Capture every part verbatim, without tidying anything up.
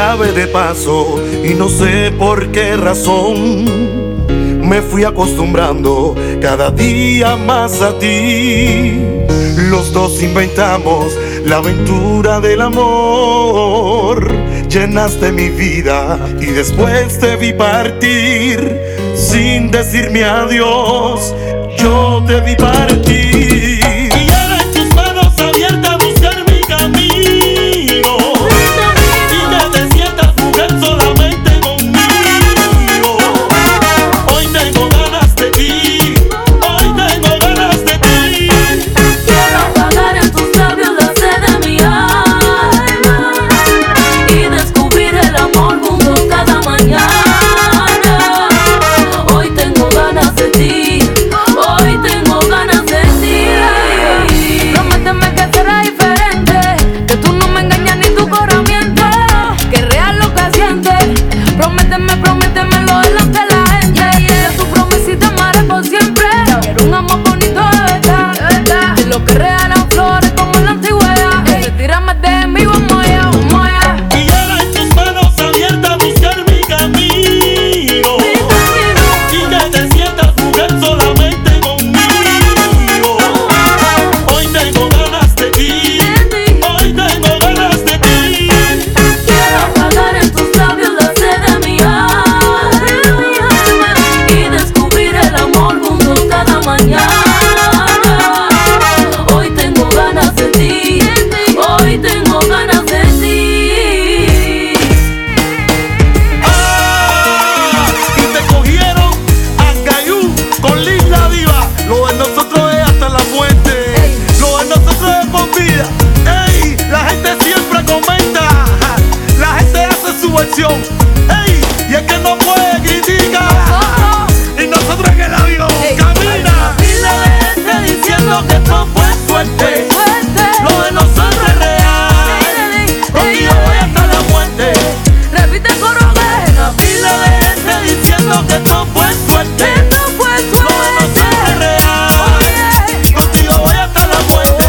llave de paso y no sé por qué razón me fui acostumbrando cada día más a ti. Los dos inventamos la aventura del amor. Llenaste mi vida y después te vi partir sin decirme adiós. Yo te vi partir y ahora en tus manos abiertas a buscar mi camino y que te sientas mujer solamente conmigo. Hoy tengo ganas de ti, hoy tengo ganas de ti. Quiero apagar en tus labios la sed de mi alma y descubrir el amor juntos cada mañana. Hoy tengo ganas de ti, hoy tengo ganas de ti. Prométeme que será diferente, que tú no me engañas ni tu corazón miente, que es real lo que sientes. Prométeme, prométemelo delante de la gente, yeah. Tu promesita amaré por siempre. Quiero un amor bonito de verdad, de verdad. De lo que regalan flores como en la antigüedad. Retírame de mí, vamos allá, vamos allá. Y ahora en tus manos abiertas a buscar mi camino y que te sientas mujer solamente conmigo. Hoy tengo ganas de ti, hoy tengo ganas de ti. Quiero apagar en tus labios la sed de mi alma y descubrir el amor juntos cada mañana. Hoy tengo ganas de ti, hoy tengo ganas de ti. Ah, y te cogieron a Cayú con Liz la diva. Lo de nosotros es hasta la muerte, lo de nosotros es por vida. Ey, la gente siempre comenta, la gente hace su versión. Ey, y es que no puede criticar. Y nosotros en el avión camina. Dile a la gente diciendo que esto fue suerte. Lo de nosotros es real. Contigo voy hasta la muerte. Repite el coro, La pila de gente diciendo que esto fue suerte. esto fue Lo de nosotros es suerte. real. Contigo voy hasta la muerte.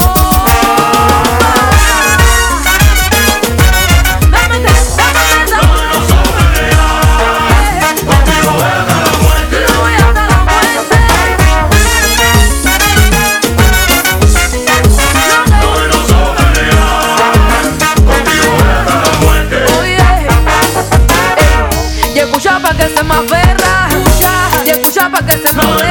Dame, dame, dame, Lo de nosotros es real. Contigo voy hasta la muerte. yo voy hasta la muerte. Lo de nosotros es real. Contigo voy hasta la muerte. Oye, y escucha pa' que se me aferra, y escucha pa' que se me